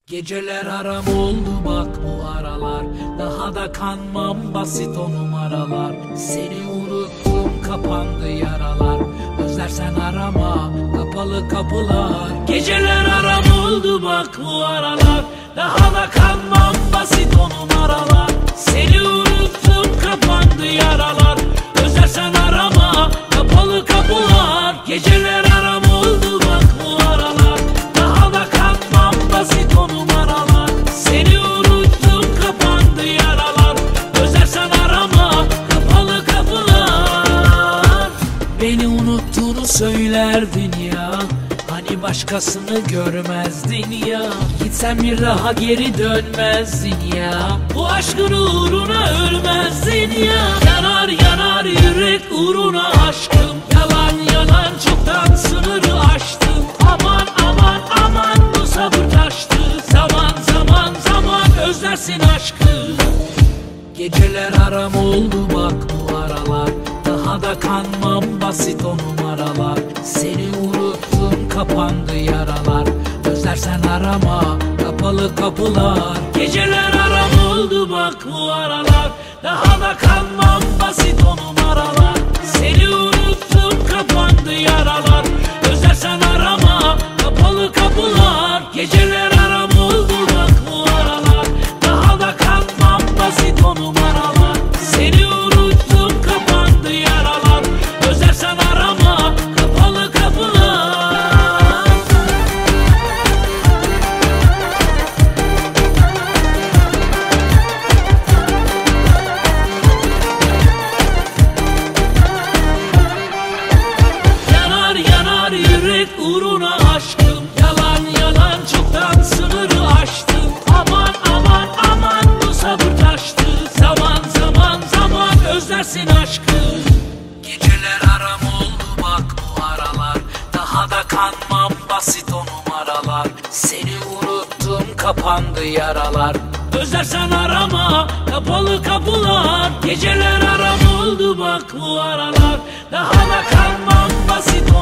Geceler aram oldu bak bu aralar. Daha da kanmam basit o numaralar. Seni unuttum kapandı yaralar. Özlersen arama kapalı kapılar. Geceler aram oldu bak bu aralar. Daha da kanmam basit o numaralar. Seni unuttum kapandı yaralar. Özlersen arama kapalı kapılar. Geceler aram oldu bak bu aralar. Daha da kanmam basit o numaralar. Seni unuttum kapandı yaralar. Özlersen arama kapalı kapılar. Beni unuttuğunu söylerdin ya, hani başkasını görmezdin ya. Gitsen bir daha geri dönmezdin ya. Bu aşkın uğruna ölmezdin ya. Yanar yanar yürek uğruna aşkım. Yalan yalan çoktan sınırı aştım. Aman aman aman bu sabır taştı. Zaman zaman zaman özlersin aşkı. Geceler aram oldu bak bu aralar. Daha da kanmam basit o numaralar. Seni unuttum kapandı yaralar. Özlersen arama kapalı kapılar. Geceler aram oldu bak bu aralar. Daha da kanmam basit o numaralar. Seni unuttum kapandı yaralar. Özlersen arama kapalı kapılar. Geceler aram oldu bak bu aralar. Daha da kanmam basit o numaralar. Seni unuttum kapandı yaralar. Özlersen arama kapalı kapılar. Yanar yanar yürek uğruna aşkım. Yalan yalan çoktan sınırı aştım. Aman aman aman bu sabır taştı. Zaman zaman zaman özlersin aşkı. Geceler aram oldu bak bu aralar. Daha da kanmam basit o numaralar. Seni unuttum kapandı yaralar. Özlersen arama kapalı kapılar. Geceler aram oldu bak bu aralar. Daha da kanmam basit